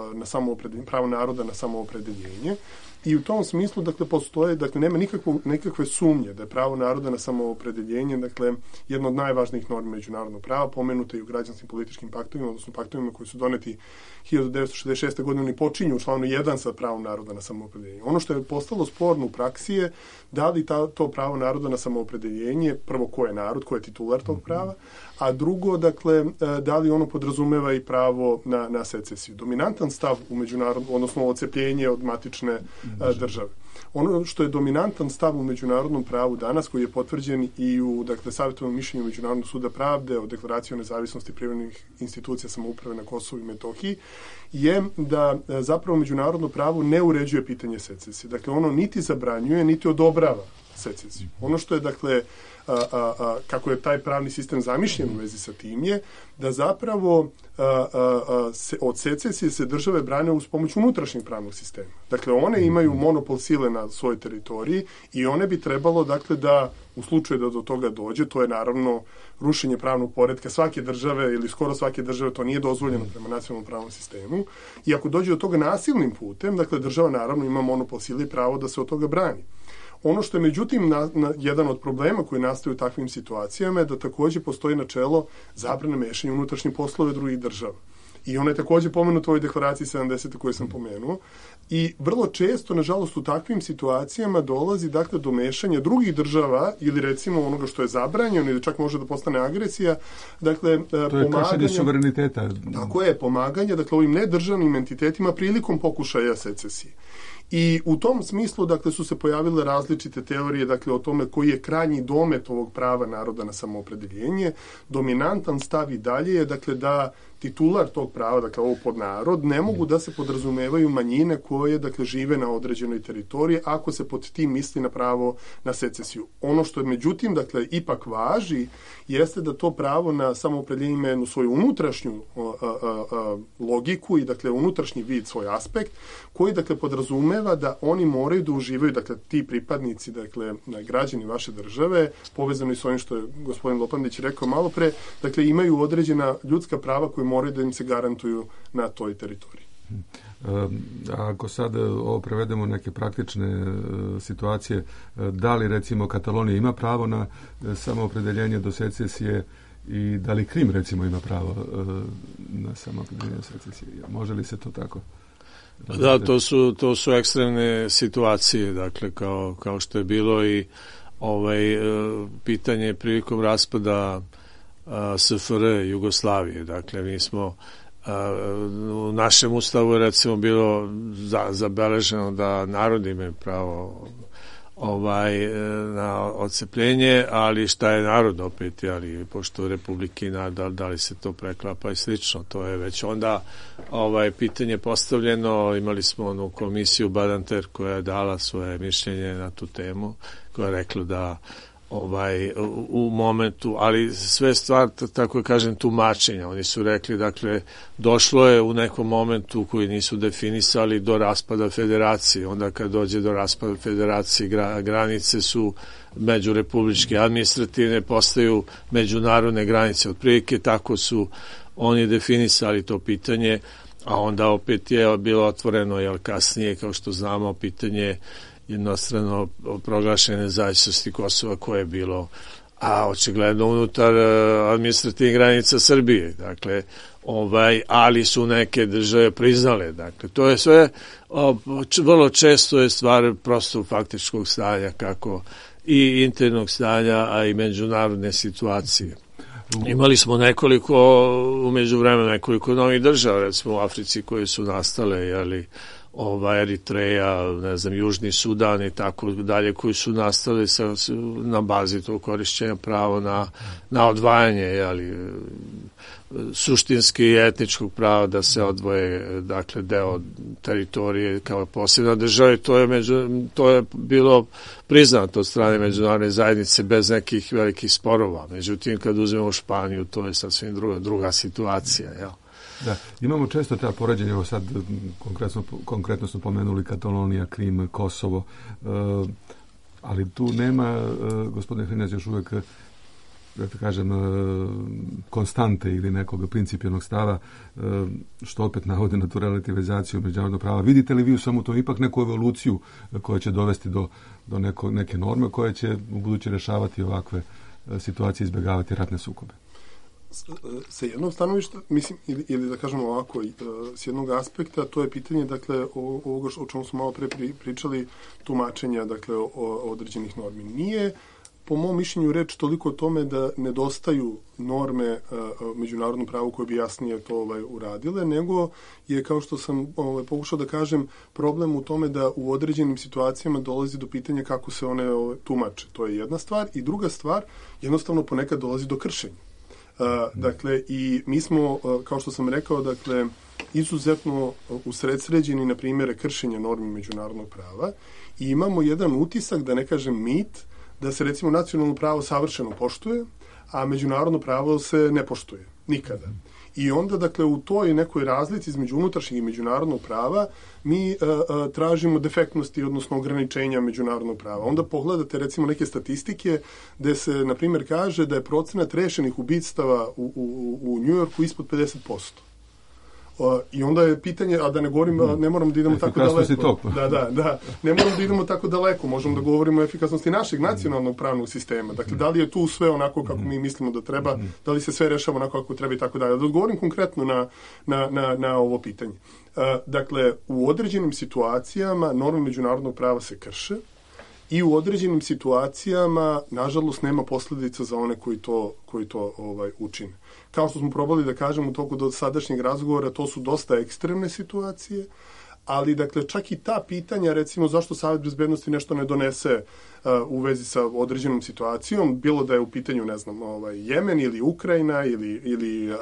naroda na samoopredeljenje. I u tom smislu, dakle, postoje, dakle, nema nikakve sumnje da je pravo naroda na samoopredeljenje, dakle, jedno od najvažnijih normi međunarodnog prava, pomenuto i u građanskim političkim paktovima, odnosno paktovima koji su doneti 1966. godine, oni počinju u članu 1 sa pravom naroda na samoopredeljenje. Ono što je postalo sporno u praksi je da li to pravo naroda na samoopredeljenje, prvo ko je narod, ko je titular tog prava, a drugo, dakle, da li ono podrazumeva i pravo na secesiju. Dominantan stav u međunarodnom, odnosno odcepljenje od matične države. Ono što je dominantan stav u međunarodnom pravu danas, koji je potvrđen i u savjetovanom mišljenju Međunarodnog suda pravde o deklaraciji o nezavisnosti privremenih institucija samouprave na Kosovu i Metohiji, je da zapravo međunarodno pravo ne uređuje pitanje secesije. Dakle, ono niti zabranjuje, niti odobrava secesiju. Ono što je, dakle, kako je taj pravni sistem zamišljen u vezi sa tim je da zapravo od secesije se države brane uz pomoć unutrašnjeg pravnog sistema. Dakle, one imaju monopol sile na svojoj teritoriji i one bi trebalo, dakle, da u slučaju da do toga dođe, to je naravno rušenje pravnog poretka svake države ili skoro svake države, to nije dozvoljeno prema nacionalnom pravnom sistemu. I ako dođe do toga nasilnim putem, dakle, država naravno ima monopol sile i pravo da se od toga brani. Ono što je međutim jedan od problema koji nastaju u takvim situacijama je da takođe postoji načelo zabrane mešanja unutrašnje poslove drugih država. I ono je takođe pomenuto u ovoj deklaraciji 70. koju sam pomenuo. I vrlo često, nažalost, u takvim situacijama dolazi, dakle, do mešanja drugih država ili recimo onoga što je zabranjeno ili čak može da postane agresija. Dakle, to je kršenje suvereniteta. Tako je, pomaganje, dakle, ovim nedržavnim entitetima prilikom pokušaja secesije. I u tom smislu, dakle, su se pojavile različite teorije, dakle, o tome koji je krajnji domet ovog prava naroda na samoopredeljenje. Dominantan stav i dalje je, dakle, da titular tog prava, dakle, ovo podnarod, ne mogu da se podrazumevaju manjine koje, dakle, žive na određenoj teritoriji, ako se pod tim misli na pravo na secesiju. Ono što je, međutim, dakle, ipak važi, jeste da to pravo na samoopredeljenje ima jednu svoju unutrašnju logiku i, dakle, unutrašnji vid, svoj aspekt, koji, dakle, podrazumeva da oni moraju da uživaju, dakle, ti pripadnici, dakle, građani vaše države, povezani s ovim što je gospodin Lopandić rekao malo pre, dakle, imaju određena ljudska prava koje moraju da im se garantuju na toj teritoriji. Ako sad ovo prevedemo neke praktične situacije, da li recimo Katalonija ima pravo na samoopredeljenje do secesije i da li Krim recimo ima pravo na samoopredeljenje do secesije? Može li se to tako? Da, to su ekstremne situacije, dakle, kao što je bilo i pitanje prilikom raspada SFRJ Jugoslavije. Dakle, mi smo u našem ustavu recimo bilo zabeleženo da narodi imaju pravo na odcepljenje, ali šta je narod opet, ali pošto Republike da li se to preklapa i slično, to je već onda pitanje postavljeno. Imali smo onu komisiju Badanter koja je dala svoje mišljenje na tu temu, koja je rekla da u momentu, ali sve stvar, tako kažem, tumačenja. Oni su rekli, dakle, došlo je u nekom momentu koji nisu definisali do raspada federacije. Onda kad dođe do raspada federacije, granice su međurepubličke, administrativne, postaju međunarodne granice. Otprilike tako su oni definisali to pitanje, a onda opet je bilo otvoreno, kasnije, kao što znamo, pitanje jednostrano proglašene nezavisnosti Kosova koje je bilo, a očigledno unutar administrativnih granica Srbije. Dakle, ali su neke države priznale. Dakle, to je sve vrlo često je stvar prosto faktičkog stanja, kako i internog stanja, a i međunarodne situacije. Imali smo umeđu vremena nekoliko novih država, recimo u Africi, koje su nastale, Eritreja, ne znam, Južni Sudan i tako dalje, koji su nastali na bazi tog korišćenja pravo na odvajanje, suštinski i etničkog prava da se odvoje, dakle, deo teritorije kao posebna država, i to je bilo priznato od strane međunarodne zajednice bez nekih velikih sporova. Međutim, kad uzmemo Španiju, to je sasvim druga situacija, jel? Da, imamo često ta poređenja, evo sad konkretno smo pomenuli Katalonija, Krim, Kosovo, ali tu nema, gospodine Hrinac, još uvek, da kažem, konstante ili nekog principijalnog stava, što opet navode na tu relativizaciju međunarodnog prava. Vidite li vi u svemu to ipak neku evoluciju koja će dovesti do neke norme koje će u buduće rešavati ovakve situacije, izbjegavati ratne sukobe? Sa jednog stanovišta, mislim, ili da kažemo ovako, s jednog aspekta, to je pitanje, dakle, ovoga o čemu smo malo pre pričali, tumačenja, dakle, o određenih normi. Nije po mom mišljenju reč toliko o tome da nedostaju norme međunarodnom pravu koje bi jasnije to uradile, nego je, kao što sam pokušao da kažem, problem u tome da u određenim situacijama dolazi do pitanja kako se one tumače. To je jedna stvar. I druga stvar, jednostavno ponekad dolazi do kršenja. Dakle, i mi smo, kao što sam rekao, dakle, izuzetno usredsređeni na primjere kršenja normi međunarodnog prava i imamo jedan utisak, da ne kažem mit, da se recimo nacionalno pravo savršeno poštuje, a međunarodno pravo se ne poštuje. Nikada. I onda, dakle, u toj nekoj razlici između unutrašnjeg i međunarodnog prava mi tražimo defektnosti, odnosno ograničenja međunarodnog prava. Onda pogledate, recimo, neke statistike gde se, na primjer, kaže da je procenat rešenih ubistava u Njujorku ispod 50%. I onda je pitanje, a da ne govorim, ne moram da idemo tako daleko. Da, ne moram da idemo tako daleko. Možemo da govorimo o efikasnosti našeg nacionalnog pravnog sistema. Dakle, da li je tu sve onako kako mi mislimo da treba, da li se sve rešava onako kako treba i tako dalje. Da odgovorim konkretno na ovo pitanje. Dakle, u određenim situacijama norme međunarodnog prava se krše i u određenim situacijama, nažalost, nema posledica za one koji to učine. Kao što smo probali da kažemo u toku do sadašnjeg razgovora, to su dosta ekstremne situacije, ali, dakle, čak i ta pitanja, recimo, zašto Savet bezbednosti nešto ne donese u vezi sa određenom situacijom, bilo da je u pitanju, ne znam, Jemen ili Ukrajina ili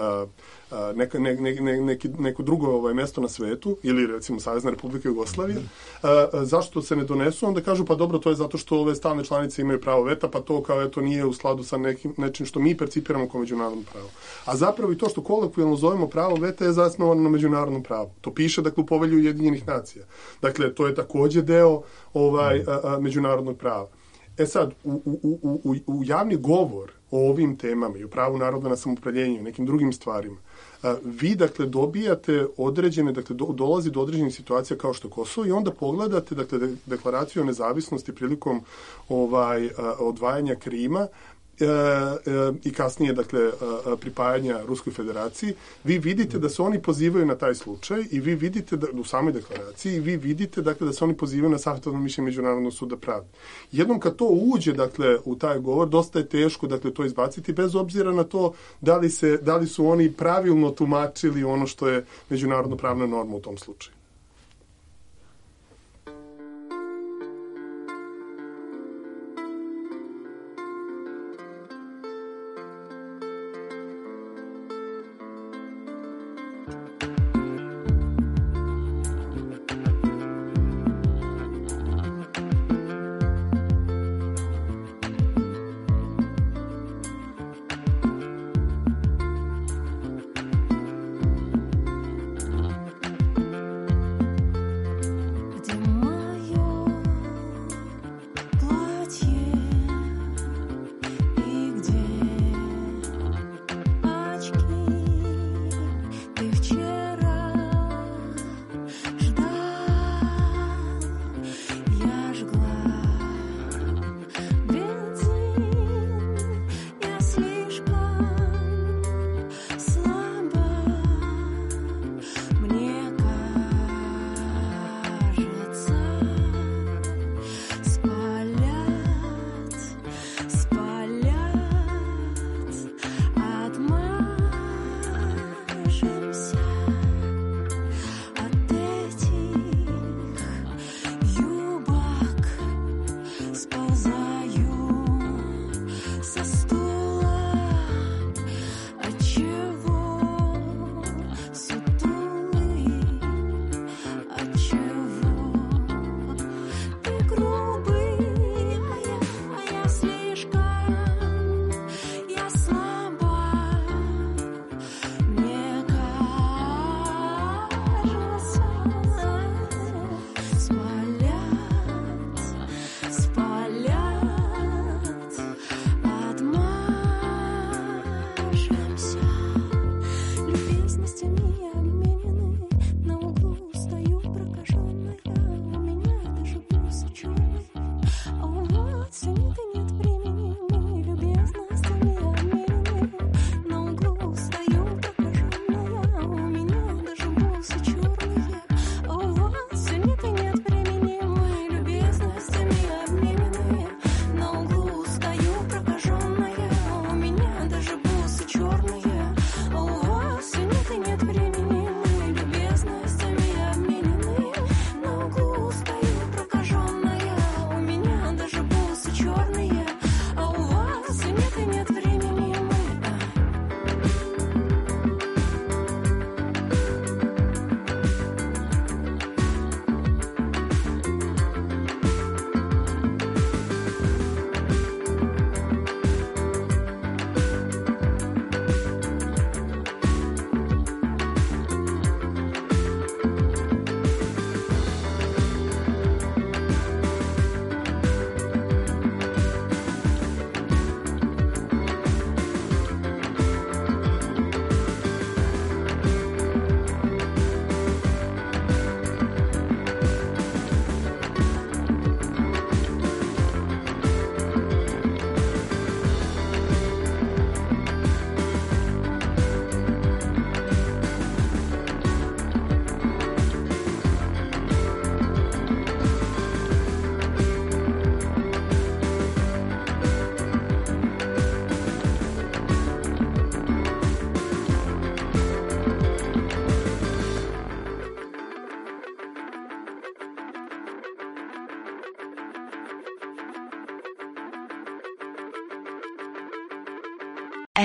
neko drugo mesto na svetu, ili, recimo, Savezna Republika Jugoslavija, zašto se ne donesu, onda kažu, pa dobro, to je zato što ove stalne članice imaju pravo veta, pa to kao eto nije u skladu sa nečim što mi percipiramo kao međunarodno pravo. A zapravo i to što kolokvijalno zovemo pravo veta je zasnovano na međunarodnom pravu. To piše, dakle, u Povelji Ujedinjenih nacija. Dakle, to je takođe deo međunarodnog prava. Sad, u javni govor o ovim temama i o pravu naroda na samoupravljenje i nekim drugim stvarima, vi, dakle, dobijate određene, dakle, dolazi do određenih situacija kao što je Kosovo i onda pogledate, dakle, deklaraciju o nezavisnosti prilikom odvajanja Krima i kasnije, dakle, pripajanja Ruskoj federaciji, vi vidite da se oni pozivaju na taj slučaj i vi vidite da, u samoj deklaraciji, i vi vidite, dakle, da se oni pozivaju na savjetovno mišljenje Međunarodnog suda pravde. Jednom kad to uđe, dakle, u taj govor, dosta je teško, dakle, to izbaciti, bez obzira na to da li su oni pravilno tumačili ono što je međunarodno pravna norma u tom slučaju.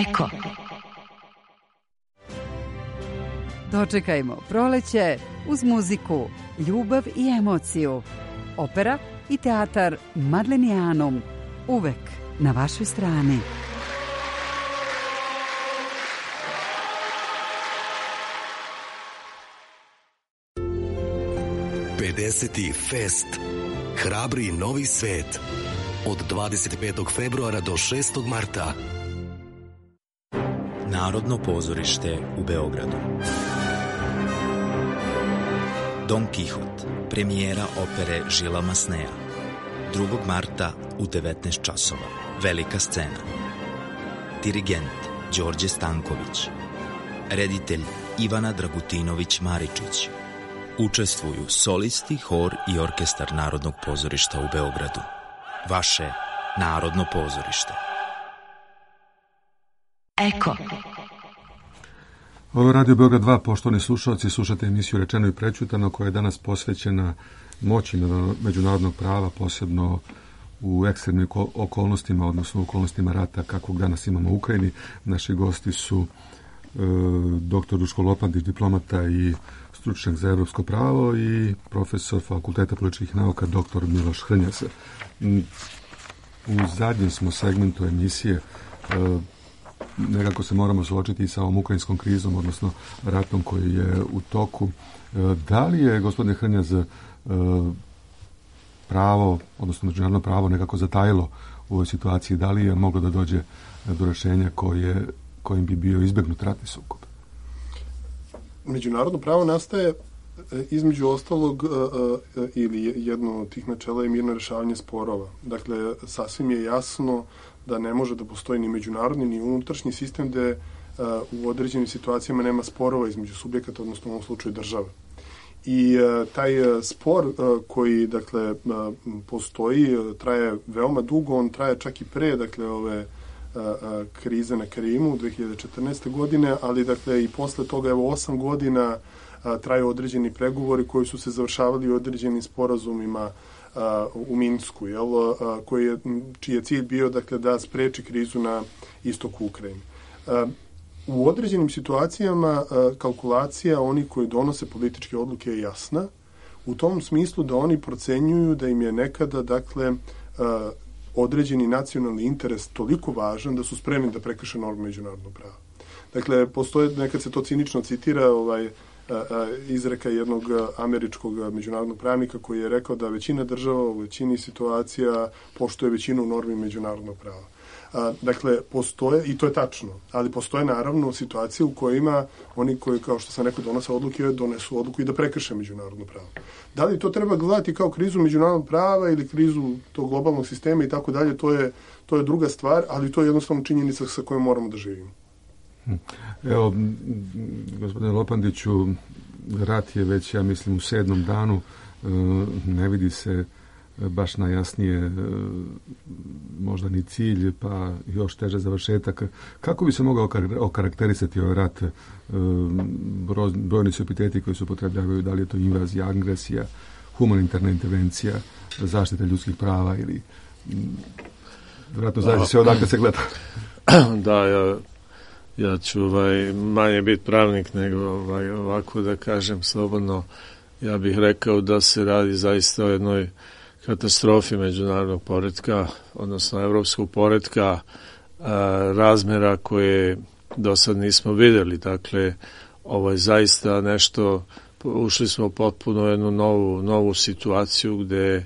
Eko. Dočekajmo proleće uz muziku, ljubav i emociju. Opera i teatar Madlenianum. Uvek na vašoj strani. 50. Fest. Hrabri novi svet. Od 25. februara do 6. marta. Narodno pozorište u Beogradu. Don Kihot, premijera opere Žila Masneja. 2. marta u 19 časova. Velika scena. Dirigent Đorđe Stanković. Reditelj Ivana Dragutinović-Maričić. Učestvuju solisti, hor i orkestar Narodnog pozorišta u Beogradu. Vaše Narodno pozorište. Eko. Ovo je Radio Beograd 2, poštovani slušalci, slušate emisiju Rečeno i prećutano, koja je danas posvećena moći međunarodnog prava, posebno u ekstremnim okolnostima, odnosno u okolnostima rata kakvog danas imamo u Ukrajini. Naši gosti su dr. Duško Lopandić, diplomata i stručnjak za evropsko pravo, i profesor Fakulteta političkih nauka dr. Miloš Hrnjasa. U zadnjem smo segmentu emisije nekako se moramo suočiti sa ovom ukrajinskom krizom, odnosno ratom koji je u toku. Da li je, gospodine Hrnjaz, pravo, odnosno međunarodno pravo nekako zatajilo u ovoj situaciji? Da li je moglo da dođe do rešenja kojim bi bio izbegnut ratni sukob? Međunarodno pravo nastaje između ostalog ili jedno od tih načela je mirno rešavanje sporova. Dakle, sasvim je jasno da ne može da postoji ni međunarodni ni unutrašnji sistem gde u određenim situacijama nema sporova između subjekata, odnosno u ovom slučaju država. I taj spor koji, dakle, postoji, traje veoma dugo, on traje čak i pre, dakle, ove krize na Krimu 2014. godine, ali, dakle, i posle toga, evo, 8 godina traju određeni pregovori koji su se završavali određenim sporazumima u Minsku, čiji je cilj bio, dakle, da spreči krizu na istoku Ukrajine. U određenim situacijama kalkulacija onih koji donose političke odluke je jasna, u tom smislu da oni procenjuju da im je nekada, dakle, određeni nacionalni interes toliko važan da su spremni da prekrše normu međunarodnog prava. Dakle, postoje, nekad se to cinično citira, izreka jednog američkog međunarodnog pravnika koji je rekao da većina država u većini situacija poštuje većinu normi međunarodnog prava. Dakle, postoje, i to je tačno, ali postoje naravno situacije u kojima oni koji, kao što sam rekao, donose odluke, donesu odluku i da prekrše međunarodno pravo. Da li to treba gledati kao krizu međunarodnog prava ili krizu tog globalnog sistema i tako dalje, to je druga stvar, ali to je jednostavno činjenica sa kojom moramo da živimo. Evo, gospodine Lopandiću, rat je već, ja mislim, u 7. danu, ne vidi se baš najjasnije možda ni cilj, pa još teže završetak. Kako bi se mogao okarakterisati ovaj rat? Brojni su epiteti koji se upotrebljavaju, da li je to invazija, agresija, humanitarna intervencija, zaštita ljudskih prava ili vjerojatno zavisi sve odakle se gleda. Da, ja ću manje biti pravnik nego ovako da kažem slobodno. Ja bih rekao da se radi zaista o jednoj katastrofi međunarodnog poretka, odnosno evropskog poretka, razmera koje do sad nismo vidjeli. Dakle, ovo je zaista nešto, ušli smo potpuno u jednu novu situaciju gde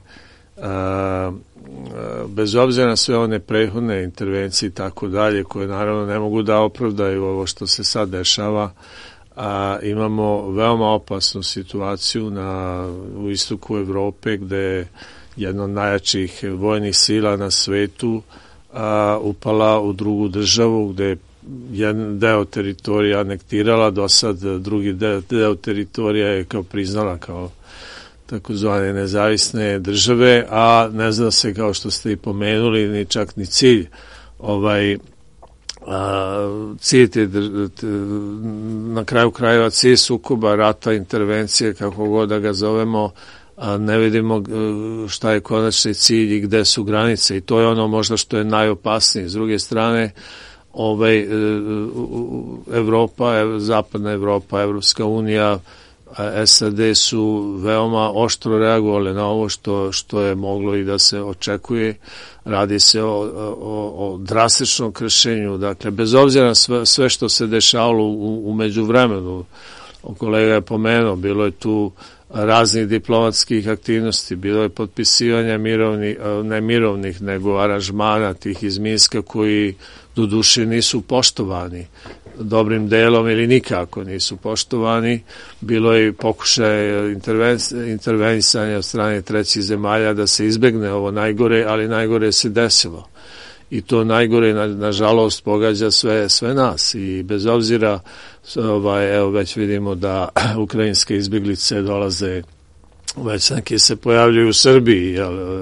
bez obzira na sve one prethodne intervencije i tako dalje, koje naravno ne mogu da opravdaju ovo što se sad dešava, imamo veoma opasnu situaciju u istoku Evrope, gde jedna od najjačih vojnih sila na svetu upala u drugu državu, gde je jedan deo teritorija anektirala, do sad drugi deo teritorija je kao priznala kao takozvane nezavisne države, a ne zna se, kao što ste i pomenuli, ni čak ni cilj na kraju krajeva cilj sukoba, rata, intervencije, kako god da ga zovemo, ne vidimo šta je konačni cilj i gde su granice, i to je ono možda što je najopasnije. S druge strane, Evropa, zapadna Evropa, Evropska unija, SAD su veoma oštro reagovali na ovo što je moglo i da se očekuje. Radi se o drastičnom kršenju, dakle, bez obzira na sve što se dešavalo u međuvremenu. Kolega je pomenuo, bilo je tu raznih diplomatskih aktivnosti, bilo je potpisivanja ne mirovnih, nego aranžmana tih iz Minska koji doduše nisu poštovani. Dobrim delom ili nikako nisu poštovani. Bilo je pokušaj intervenisanja od strane trećih zemalja da se izbegne ovo najgore, ali najgore se desilo. I to najgore, nažalost, pogađa sve nas. I bez obzira, evo već vidimo da ukrajinske izbjeglice dolaze, već neki se pojavljuju u Srbiji,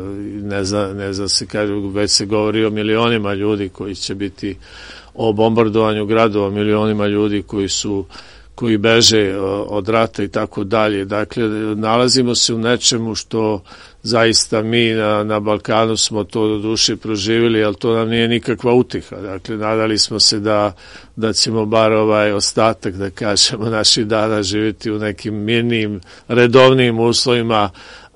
ne zna se, kažu, već se govori o milionima ljudi koji će biti, o bombardovanju gradova, milionima ljudi koji beže od rata i tako dalje. Dakle, nalazimo se u nečemu što zaista mi na Balkanu smo to do duše proživjeli, ali to nam nije nikakva utiha. Dakle, nadali smo se da ćemo bar ostatak, da kažemo, naših dana živjeti u nekim mirnim, redovnim uslovima.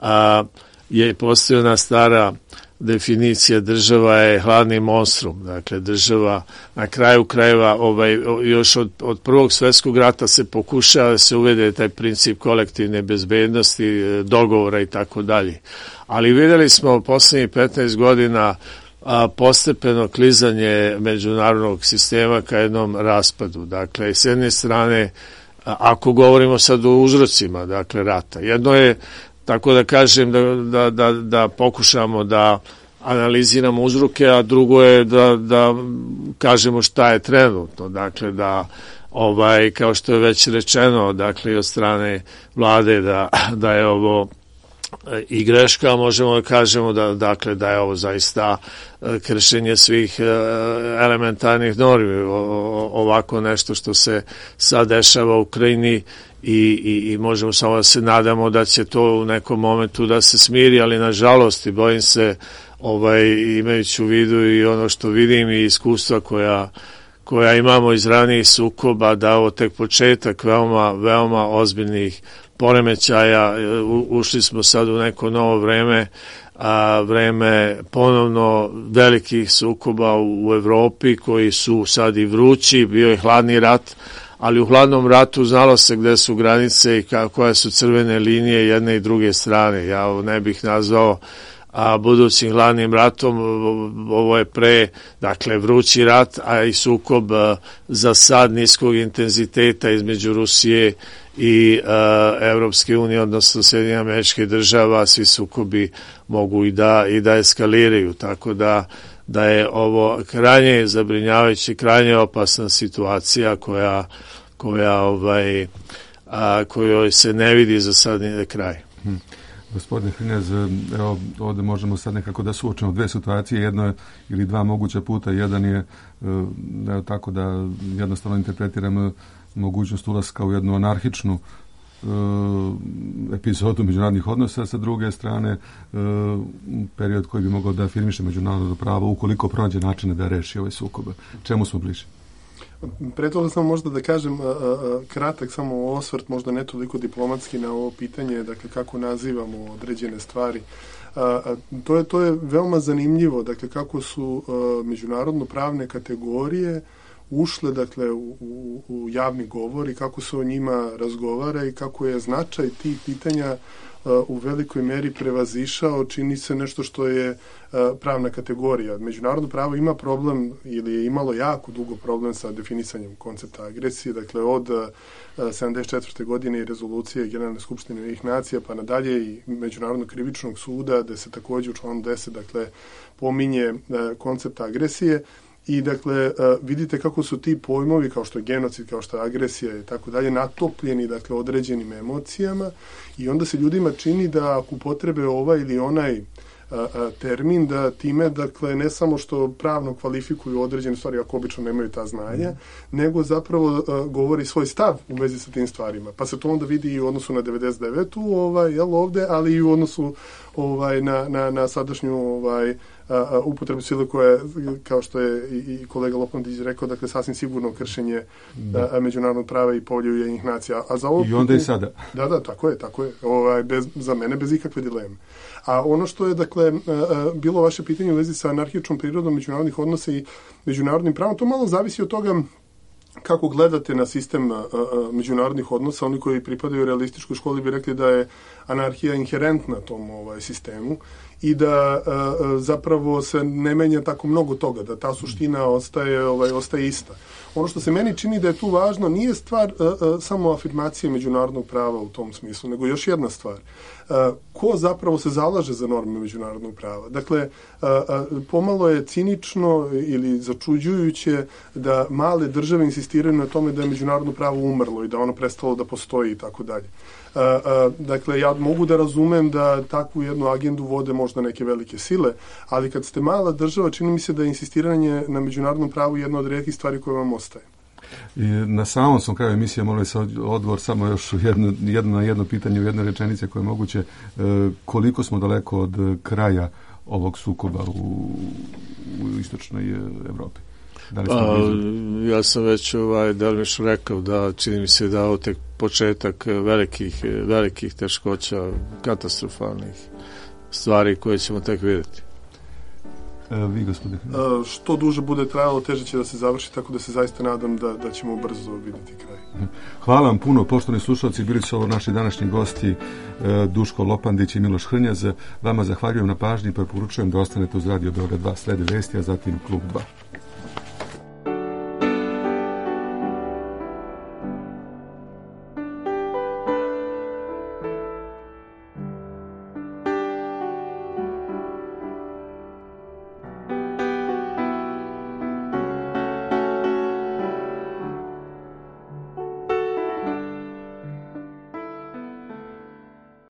Je postojana stara definicija, država je hladni monstrum. Dakle, država na kraju krajeva, još od Prvog svjetskog rata se pokušava da se uvede taj princip kolektivne bezbednosti, dogovora i tako dalje. Ali vidjeli smo poslednjih 15 godina postepeno klizanje međunarodnog sistema ka jednom raspadu. Dakle, s jedne strane, ako govorimo sad o uzrocima, dakle, rata, jedno je, tako da kažem, da pokušamo da analiziramo uzroke, a drugo je da kažemo šta je trenutno. Dakle, da kao što je već rečeno, dakle, od strane vlade da je ovo i greška, možemo da kažemo da je ovo zaista kršenje svih elementarnih normi, ovako nešto što se sad dešava u Ukrajini i možemo samo da se nadamo da će to u nekom momentu da se smiri, ali nažalost i bojim se, imajući u vidu i ono što vidim i iskustva koja imamo iz ranijih sukoba, da ovo tek početak veoma ozbiljnih poremećaja. Ušli smo sad u neko novo vreme, vreme ponovno velikih sukoba u Evropi koji su sad i vrući, bio je hladni rat, ali u hladnom ratu znalo se gde su granice i koje su crvene linije jedne i druge strane. Ja ovo ne bih nazvao budućim hladnim ratom, ovo je dakle, vrući rat, a i sukob za sad niskog intenziteta između Rusije i Evropske unije, odnosno Sjedinjenih Američkih Država. Svi sukobi mogu i da eskaliraju, tako da je ovo krajnje zabrinjavajuća, krajnje opasna situacija kojoj se ne vidi za sad ni kraj. Gospodine Hrinez, evo ovdje možemo sad nekako da suočimo dve situacije, jedno je ili dva moguća puta, jedan je tako da jednostavno interpretiramo mogućnost ulaska u jednu anarhičnu epizodu međunarodnih odnosa, sa druge strane period koji bi mogao da afirmiše međunarodno pravo ukoliko pronađe načine da reši ovaj sukob. Čemu smo bliži? Pre toga samo možda da kažem kratak samo osvrt, možda ne toliko diplomatski na ovo pitanje, dakle kako nazivamo određene stvari. To je veoma zanimljivo, dakle kako su međunarodno pravne kategorije ušle, dakle, u javni govor i kako se o njima razgovara i kako je značaj tih pitanja u velikoj meri prevazišao, čini se nešto što je pravna kategorija. Međunarodno pravo ima problem ili je imalo jako dugo problem sa definisanjem koncepta agresije, dakle od 74. godine i rezolucije Generalne skupštine Ujedinjenih nacija pa nadalje i Međunarodnog krivičnog suda, da se također u članu 10 dakle pominje koncept agresije. I dakle, vidite kako su ti pojmovi, kao što je genocid, kao što je agresija i tako dalje, natopljeni, dakle, određenim emocijama i onda se ljudima čini da ako upotrebe ovaj ili onaj termin, da time, dakle, ne samo što pravno kvalifikuju određene stvari, ako obično nemaju ta znanja, nego zapravo govori svoj stav u vezi sa tim stvarima. Pa se to onda vidi i u odnosu na 99. Ovde, ali i u odnosu na sadašnju upotrebu sile koja je, kao što je i kolega Lopandić rekao, dakle sasvim sigurno kršenje međunarodnog prava i Povelje Ujedinjenih nacija. A za ovo i onda i sada. Da, tako je. Za mene bez ikakve dileme. A ono što je, dakle, bilo vaše pitanje u vezi sa anarhičnom prirodom međunarodnih odnosa i međunarodnim pravom, to malo zavisi od toga kako gledate na sistem međunarodnih odnosa. Oni koji pripadaju realističkoj školi bi rekli da je anarhija inherentna tom sistemu i da zapravo se ne menja tako mnogo toga, da ta suština ostaje ista. Ono što se meni čini da je tu važno nije stvar samo afirmacije međunarodnog prava u tom smislu, nego još jedna stvar. Ko zapravo se zalaže za norme međunarodnog prava? Dakle, pomalo je cinično ili začuđujuće da male države insistiraju na tome da je međunarodno pravo umrlo i da ono prestalo da postoji i tako dalje. Dakle, ja mogu da razumem da takvu jednu agendu vode možda neke velike sile, ali kad ste mala država, čini mi se da je insistiranje na međunarodnom pravu jedna od retkih stvari koje vam ostaje. I na samom sam kraju emisije molim se odgovor samo još jedno pitanje u jednoj rečenici koje je moguće. Koliko smo daleko od kraja ovog sukoba u istočnoj Evropi? Ja sam već delimično rekao da čini mi se da ovo tek početak velikih teškoća, katastrofalnih stvari koje ćemo tek vidjeti. Vi, gospodine? Što duže bude trajalo, teže će da se završi, tako da se zaista nadam da ćemo brzo vidjeti kraj. Hvala vam puno, poštovani slušalci, bili su ovo naši današnji gosti Duško Lopandić i Miloš Hrnjaz. Vama zahvaljujem na pažnji i preporučujem da ostanete uz Radio Beograd 2, slede vesti, a zatim Klub 2.